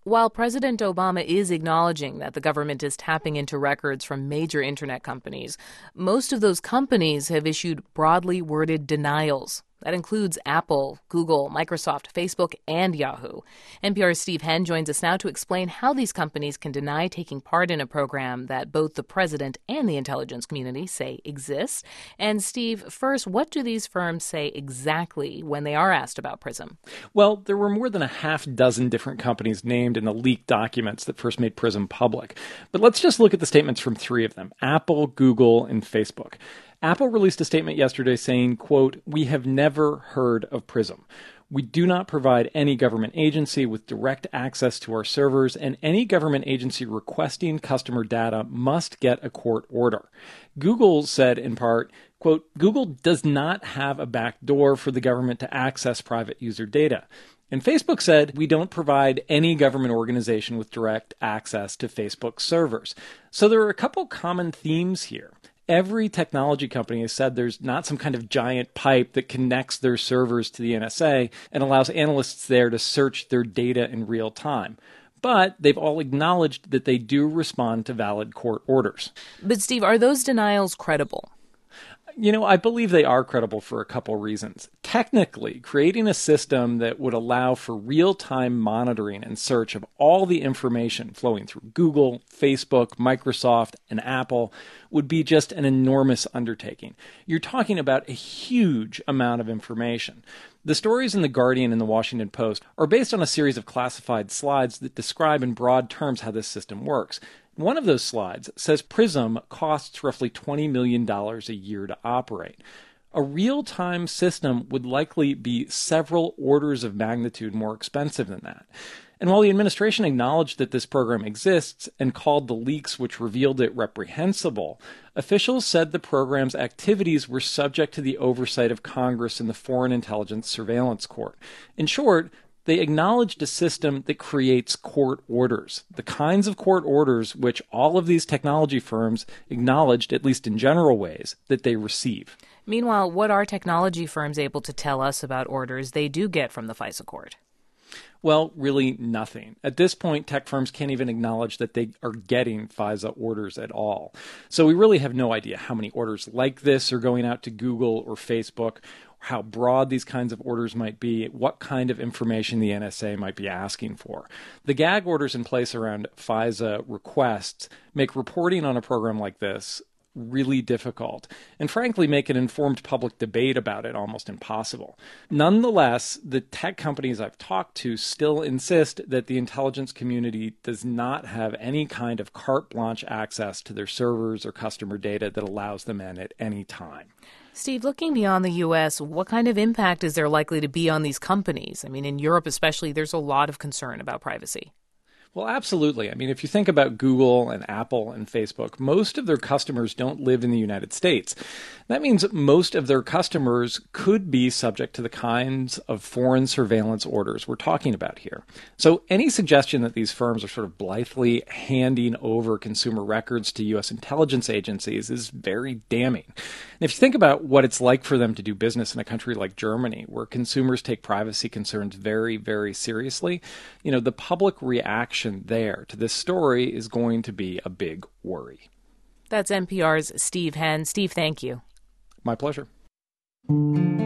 While President Obama is acknowledging that the government is tapping into records from major internet companies, most of those companies have issued broadly worded denials. That includes Apple, Google, Microsoft, Facebook, and Yahoo. NPR's Steve Henn joins us now to explain how these companies can deny taking part in a program that both the president and the intelligence community say exists. And Steve, first, what do these firms say exactly when they are asked about PRISM? Well, there were more than a half dozen different companies named in the leaked documents that first made PRISM public. But let's just look at the statements from three of them: Apple, Google, and Facebook. Apple released a statement yesterday saying, quote, "We have never heard of PRISM. We do not provide any government agency with direct access to our servers, and any government agency requesting customer data must get a court order." Google said in part, quote, "Google does not have a back door for the government to access private user data." And Facebook said, "We don't provide any government organization with direct access to Facebook servers." So there are a couple common themes here. Every technology company has said there's not some kind of giant pipe that connects their servers to the NSA and allows analysts there to search their data in real time. But they've all acknowledged that they do respond to valid court orders. But Steve, are those denials credible? I believe they are credible for a couple reasons. Technically, creating a system that would allow for real-time monitoring and search of all the information flowing through Google, Facebook, Microsoft, and Apple would be just an enormous undertaking. You're talking about a huge amount of information. The stories in The Guardian and The Washington Post are based on a series of classified slides that describe in broad terms how this system works. One of those slides says PRISM costs roughly $20 million a year to operate. A real-time system would likely be several orders of magnitude more expensive than that. And while the administration acknowledged that this program exists and called the leaks which revealed it reprehensible, officials said the program's activities were subject to the oversight of Congress and the Foreign Intelligence Surveillance Court. In short, they acknowledged a system that creates court orders, the kinds of court orders which all of these technology firms acknowledged, at least in general ways, that they receive. Meanwhile, what are technology firms able to tell us about orders they do get from the FISA court? Well, really nothing. At this point, tech firms can't even acknowledge that they are getting FISA orders at all. So we really have no idea how many orders like this are going out to Google or Facebook, how broad these kinds of orders might be, what kind of information the NSA might be asking for. The gag orders in place around FISA requests make reporting on a program like this really difficult, and frankly make an informed public debate about it almost impossible. Nonetheless, the tech companies I've talked to still insist that the intelligence community does not have any kind of carte blanche access to their servers or customer data that allows them in at any time. Steve, looking beyond the U.S., what kind of impact is there likely to be on these companies? I mean, in Europe especially, there's a lot of concern about privacy. Well, absolutely. I mean, if you think about Google and Apple and Facebook, most of their customers don't live in the United States. That means most of their customers could be subject to the kinds of foreign surveillance orders we're talking about here. So any suggestion that these firms are sort of blithely handing over consumer records to U.S. intelligence agencies is very damning. And if you think about what it's like for them to do business in a country like Germany, where consumers take privacy concerns very, very seriously, the public reaction there to this story is going to be a big worry. That's NPR's Steve Henn. Steve, thank you. My pleasure.